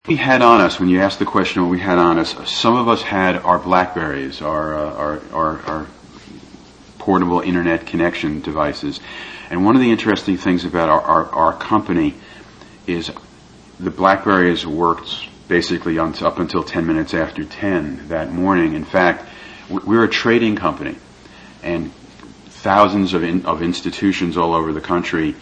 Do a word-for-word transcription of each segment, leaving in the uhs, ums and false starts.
We had on us, when you asked the question what we had on us, some of us had our Blackberries, our, uh, our, our, our portable internet connection devices. And one of the interesting things about our, our, our company is the Blackberries worked basically on, up until ten minutes after ten that morning. In fact, we're a trading company, and thousands of, in, of institutions all over the country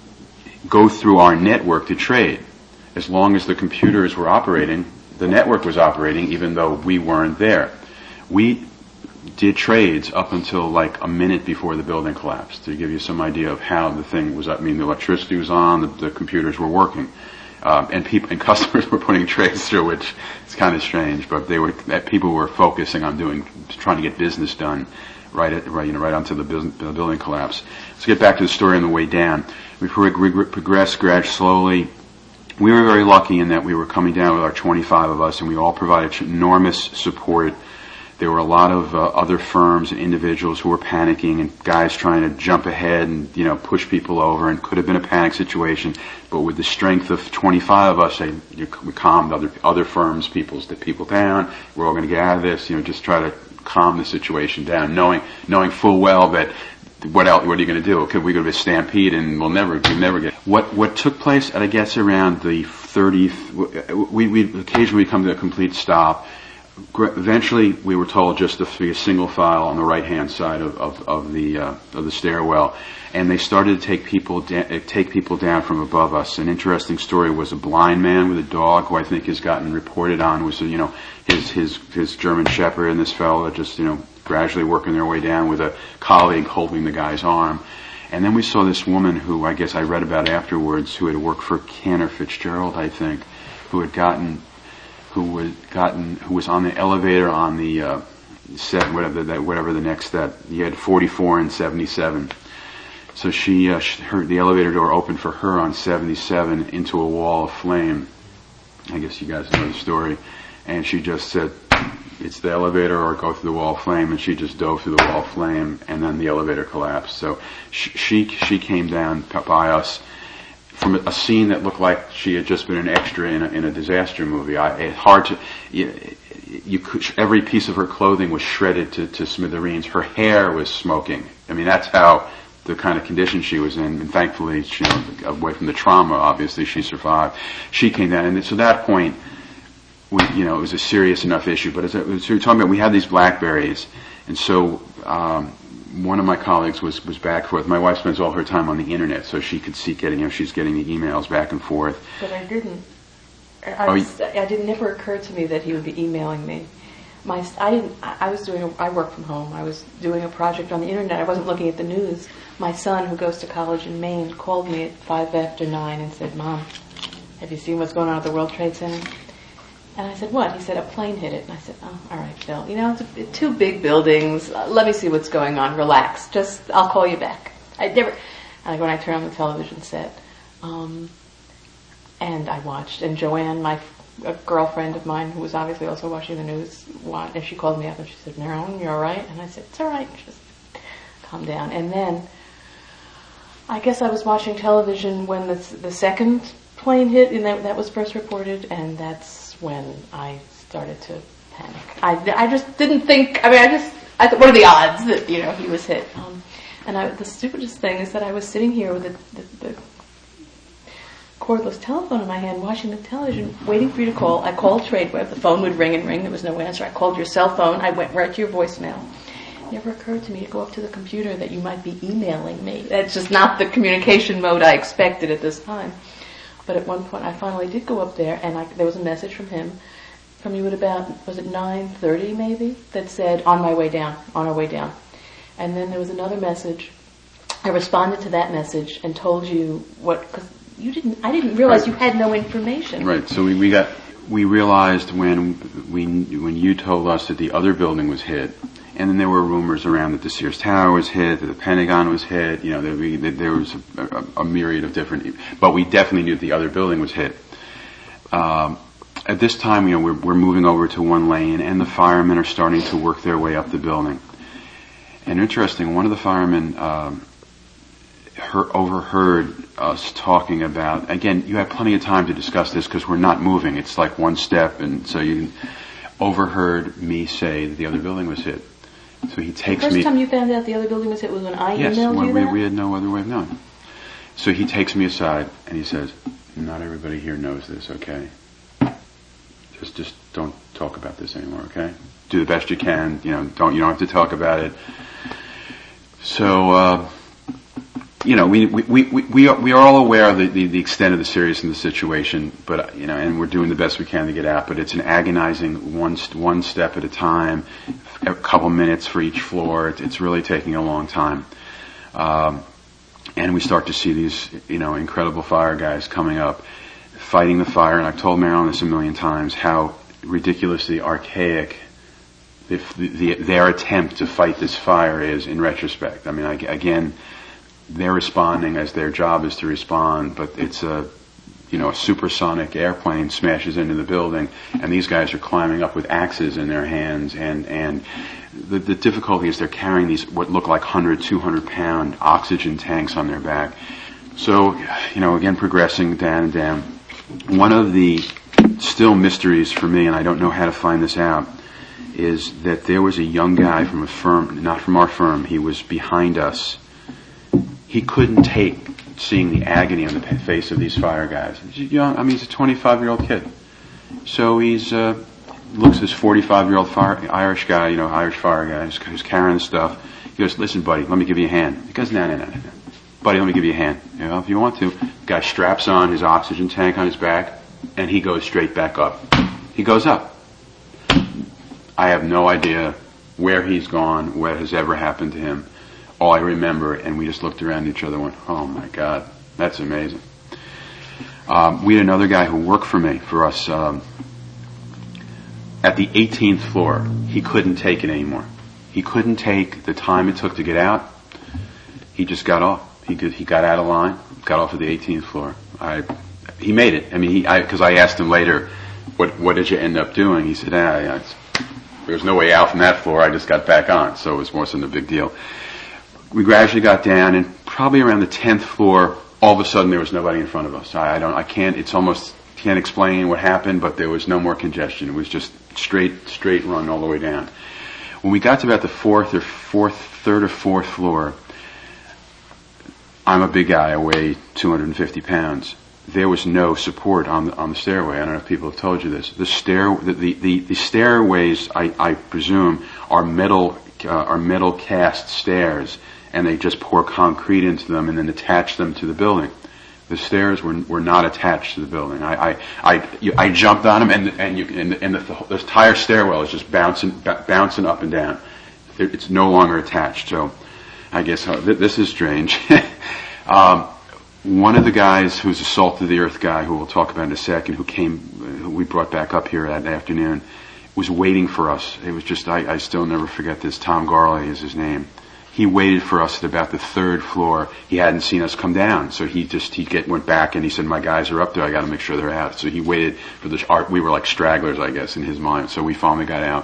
go through our network to trade. As long as the computers were operating, the network was operating, even though we weren't there. We did trades up until like a minute before the building collapsed, to give you some idea of how the thing was. I mean, the electricity was on, the, the computers were working, um, and people and customers were putting trades through, which is kind of strange. But they were people were focusing on doing, trying to get business done, right, at, right, you know, right onto the, business, the building collapse. Let's get back to the story on the way down. We progressed gradually, slowly. We were very lucky in that we were coming down with our twenty-five of us, and we all provided enormous support. There were a lot of uh, other firms and individuals who were panicking, and guys trying to jump ahead and, you know, push people over, and could have been a panic situation. But with the strength of twenty-five of us, they, we calmed other other firms, people's the people down. We're all going to get out of this. You know, just try to calm the situation down, knowing knowing full well that. What else? What are you going to do? Could we go to a stampede and we'll never, we'll never get. What what took place at I guess around the thirtieth. We we occasionally come to a complete stop. Eventually, we were told just to be a single file on the right hand side of of, of the uh, of the stairwell, and they started to take people da- take people down from above us. An interesting story was a blind man with a dog who I think has gotten reported on was you know his his his German Shepherd, and this fellow that just you know. gradually working their way down with a colleague holding the guy's arm. And then we saw this woman who I guess I read about afterwards who had worked for Cantor Fitzgerald, I think, who had gotten, who had gotten, who was on the elevator on the uh, set, whatever that, whatever the next step. He had forty-four and seventy-seven. So she, uh, she her, the elevator door opened for her on seventy-seven into a wall of flame. I guess you guys know the story. And she just said, it's the elevator or go through the wall of flame, and she just dove through the wall of flame, and then the elevator collapsed. So she she, she came down by us from a scene that looked like she had just been an extra in a, in a disaster movie. I, it's hard to, you, you could, every piece of her clothing was shredded to, to smithereens. Her hair was smoking. I mean, that's how the kind of condition she was in, and thankfully, she, you know, away from the trauma, obviously, she survived. She came down, and so at that point, we, you know, it was a serious enough issue. But as, I, as we were talking about, we had these Blackberries, and so um, one of my colleagues was was back and forth. My wife spends all her time on the internet, so she could see getting, you know, she's getting the emails back and forth. But I didn't. I, was, oh, I didn't. Never occurred to me that he would be emailing me. My, I didn't. I was doing. A, I work from home. I was doing a project on the internet. I wasn't looking at the news. My son, who goes to college in Maine, called me at five after nine and said, "Mom, have you seen what's going on at the World Trade Center?" And I said, "What?" He said, "A plane hit it." And I said, "Oh, all right, Phil. You know, it's, a, it's two big buildings. Uh, let me see what's going on. Relax. Just, I'll call you back." I never. And when I turned on the television set, um, and I watched, and Joanne, my a girlfriend of mine who was obviously also watching the news, watched, and she called me up and she said, "Marilyn, you all right?" And I said, "It's all right. Just calm down." And then, I guess I was watching television when the, the second plane hit, and that, that was first reported, and that's when I started to panic. I, I just didn't think, I mean, I just, I thought, what are the odds that, you know, he was hit? Um, and I, the stupidest thing is that I was sitting here with the, the, the cordless telephone in my hand, watching the television, waiting for you to call. I called TradeWeb. The phone would ring and ring. There was no answer. I called your cell phone. I went right to your voicemail. It never occurred to me to go up to the computer that you might be emailing me. That's just not the communication mode I expected at this time. But at one point, I finally did go up there, and I, there was a message from him, from you at about, was it nine thirty maybe, that said, "On my way down, on our way down." And then there was another message. I responded to that message and told you what, because you didn't, I didn't realize you had no information. Right. So we, we got, we realized when we, when you told us that the other building was hit, and then there were rumors around that the Sears Tower was hit, that the Pentagon was hit, you know, there, we, that there was a, a, a myriad of different, but we definitely knew that the other building was hit. Um, at this time, you know, we're, we're moving over to one lane, and the firemen are starting to work their way up the building. And interesting, one of the firemen um, heard, overheard us talking about, again, you have plenty of time to discuss this because we're not moving. It's like one step, and so you overheard me say that the other building was hit. So he takes the first me... First time you found out the other building was hit was when I yes, emailed when you we, that? we had no other way of knowing. So he takes me aside and he says, not everybody here knows this, okay? Just, just don't talk about this anymore, okay? Do the best you can, you know, don't, you don't have to talk about it. So, uh, you know, we, we, we, we are, we are all aware of the, the, the extent of the seriousness of the situation, but, you know, and we're doing the best we can to get out, but it's an agonizing one, one step at a time, a couple minutes for each floor. It's, it's really taking a long time. Um, and we start to see these, you know, incredible fire guys coming up, fighting the fire, and I've told Marilyn this a million times, how ridiculously archaic if the, the, their attempt to fight this fire is in retrospect. I mean, I, again, they're responding as their job is to respond, but it's a, you know, a supersonic airplane smashes into the building, and these guys are climbing up with axes in their hands, and, and the, the difficulty is they're carrying these, what look like one hundred, two hundred pound oxygen tanks on their back. So, you know, again, progressing down and down. One of the still mysteries for me, and I don't know how to find this out, is that there was a young guy from a firm, not from our firm, he was behind us. He couldn't take seeing the agony on the face of these fire guys. He's young, I mean, he's a twenty-five-year-old kid. So he's, uh, looks at this forty-five-year-old fire, Irish guy, you know, Irish fire guy, who's, who's carrying the stuff. He goes, listen, buddy, let me give you a hand. He goes, no, no, no, no. Buddy, let me give you a hand. You know, if you want to. The guy straps on his oxygen tank on his back, and he goes straight back up. He goes up. I have no idea where he's gone, what has ever happened to him. All I remember, and we just looked around at each other and went, oh my God, that's amazing. Um, we had another guy who worked for me, for us, um, at the eighteenth floor. He couldn't take it anymore. He couldn't take the time it took to get out. He just got off. He could, he got out of line, got off at the eighteenth floor. I, he made it. I mean, he, I, cause I asked him later, what, what did you end up doing? He said, ah, yeah, it's, there was no way out from that floor. I just got back on. So it was more than a big deal. We gradually got down, and probably around the tenth floor, all of a sudden there was nobody in front of us. I, I don't, I can't, it's almost, can't explain what happened, but there was no more congestion. It was just straight, straight run all the way down. When we got to about the fourth or fourth, third or fourth floor, I'm a big guy, I weigh two hundred fifty pounds. There was no support on the, on the stairway. I don't know if people have told you this. The stair, the, the, the, the stairways, I, I presume, are metal, uh, are metal cast stairs, and they just pour concrete into them and then attach them to the building. The stairs were were not attached to the building. I I I, you, I jumped on them, and and you and, and the, the entire stairwell is just bouncing b- bouncing up and down. It's no longer attached. So I guess uh, th- this is strange. um, one of the guys who's a salt of the earth guy, who we'll talk about in a second, who came, who we brought back up here that afternoon, was waiting for us. It was just I, I still never forget this. Tom Garley is his name. He waited for us at about the third floor. He hadn't seen us come down, so he just he get, went back and he said, "My guys are up there. I got to make sure they're out." So he waited for the art. We were like stragglers, I guess, in his mind. So we finally got out.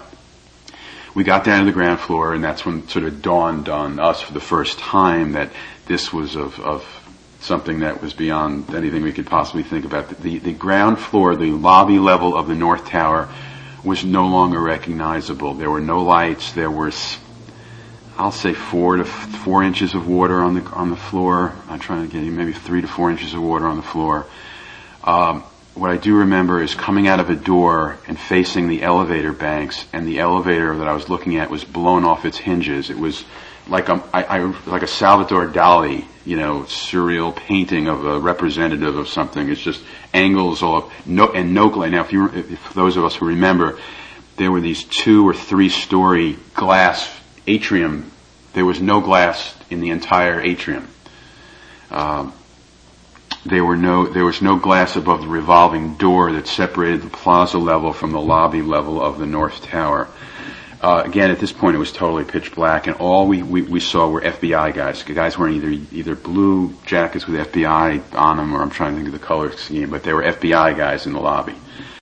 We got down to the ground floor, and that's when it sort of dawned on us for the first time that this was of, of something that was beyond anything we could possibly think about. The, the ground floor, the lobby level of the North Tower, was no longer recognizable. There were no lights. There were, I'll say, four to f- four inches of water on the on the floor. I'm trying to get you maybe three to four inches of water on the floor. Um, what I do remember is coming out of a door and facing the elevator banks, and the elevator that I was looking at was blown off its hinges. It was like a I, I, like a Salvador Dali, you know, surreal painting of a representative of something. It's just angles all up, no and no glass. Now, if you if those of us who remember, there were these two or three story glass atrium. There was no glass in the entire atrium. Um, there were no, there was no glass above the revolving door that separated the plaza level from the lobby level of the North Tower. Uh, again, at this point, it was totally pitch black, and all we, we, we saw were F B I guys. The guys wearing either either blue jackets with F B I on them, or I'm trying to think of the color scheme, but they were F B I guys in the lobby.